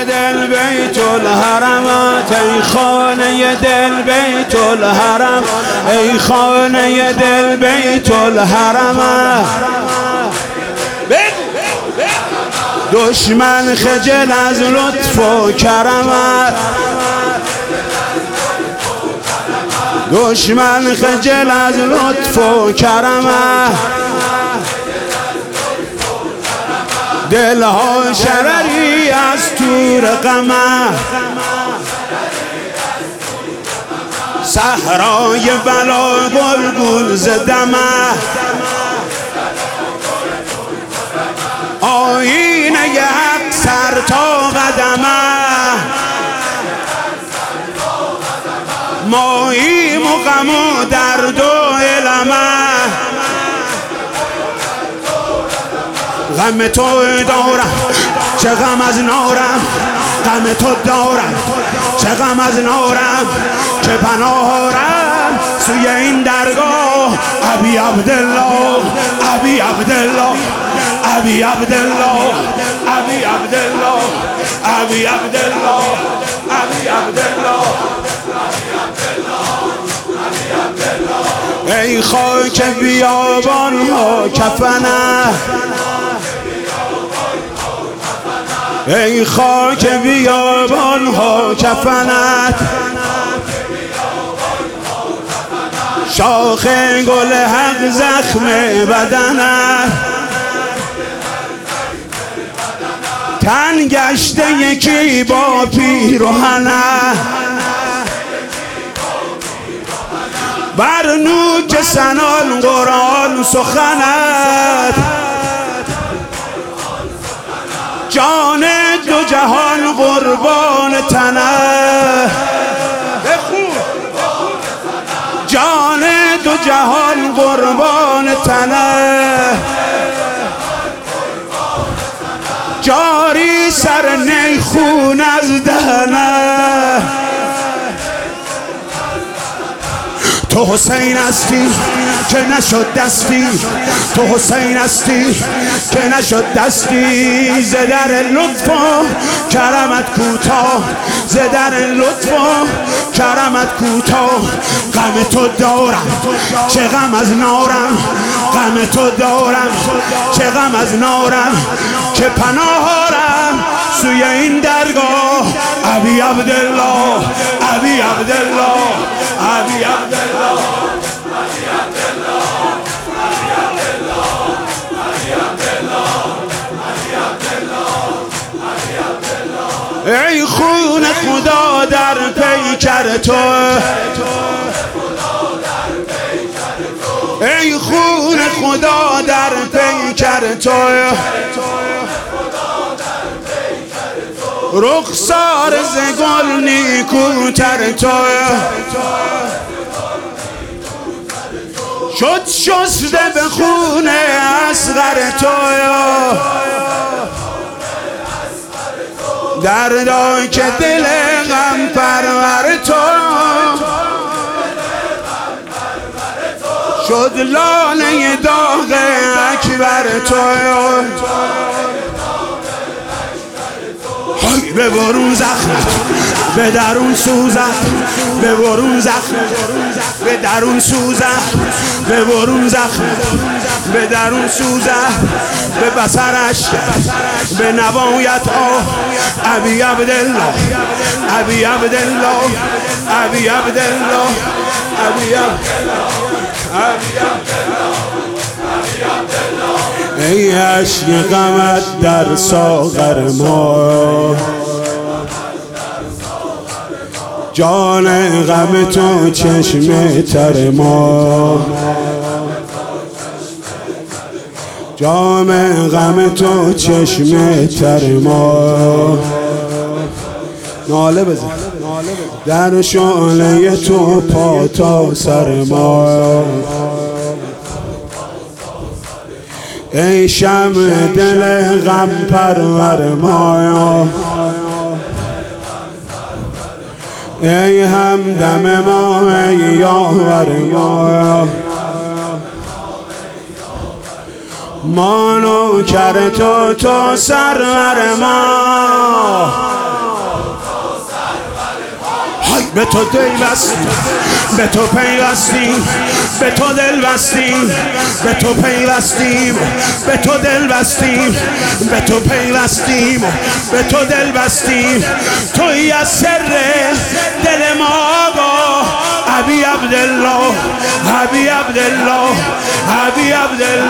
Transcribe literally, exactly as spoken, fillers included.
دل بیت الحرمت، ای خانه دل بیت الحرم، ای خانه دل بیت الحرمت. دشمن خجل از لطف و کرمت، دشمن خجل از لطف و کرمت. دلها شرری از تور غمت، صحرای بلا گلگون زدمت. آیینه حق سر تا قدمه، ماییم و غم و درد و علمه. غم تو دارم چه غم از نارم، غم تو دارم چه غم از نارم، که پناهارم سوی این درگاه. ابی عبدالله ابی عبدالله ابی عبدالله ابی عبدالله ابی عبدالله ابی عبدالله. ای خاک بیابان ها کفنه، ای خاک بیابان ها کفنت. شاخ گل حق زخم بدنت، تن گشته یکی با پیرهنه. بر نوک سنان قرآن سخنت، جان دو جهان قربان تنه. جان دو جهان قربان تنه، جاری سر نی خون از دهنه. تو حسین هستی که نشد دستی، تو حسین هستی که نشد دستی. ز در لطف و کرمت کوتاه، ز در لطف و کرمت کوتاه. غم تو دارم چه غم از نارم، غم تو دارم چه غم از نارم، که پناهارم سوی این درگاه. ابی عبدالله ابی عبدالله ابی عبدالله ابی عبدالله ابی عبدالله. ای خون خدا در پیکر تو، ای خون خدا در پیکر تو. رخسار ز گل نیکوتر تو، شد شسته به خون اصغر تو. دردا که دل غم پرور تو، شد لاله داغ اکبر تو. به برون زخمت به درون سوزت، به برون زخمت به درون سوزت، به برون زخمت به درون سوزت. به بصرش به نوایت آه. ابی عبدالله ابی عبدالله ابی عبدالله ابی عبدالله ابی عبدالله. ای عشق غمت در ساغر ما، جان غم تو چشم تر ما، جام غم تو چشم تر ما. ناله بزن در شعله تو پا تا سر ما. ای شمع دل غم پرور ما، ای همدم ما، ای یاور ما. ما نوکر تو، تو سرور ما. به تو دل بستیم، به تو پیوستیم، به تو دل بستیم، به تو پیوستیم، به تو دل بستیم، به تو پیوستیم، به تو دل بستیم. تویی از سر دل ما با ابی عبدالله، ابی عبدالله، ابی عبدالله.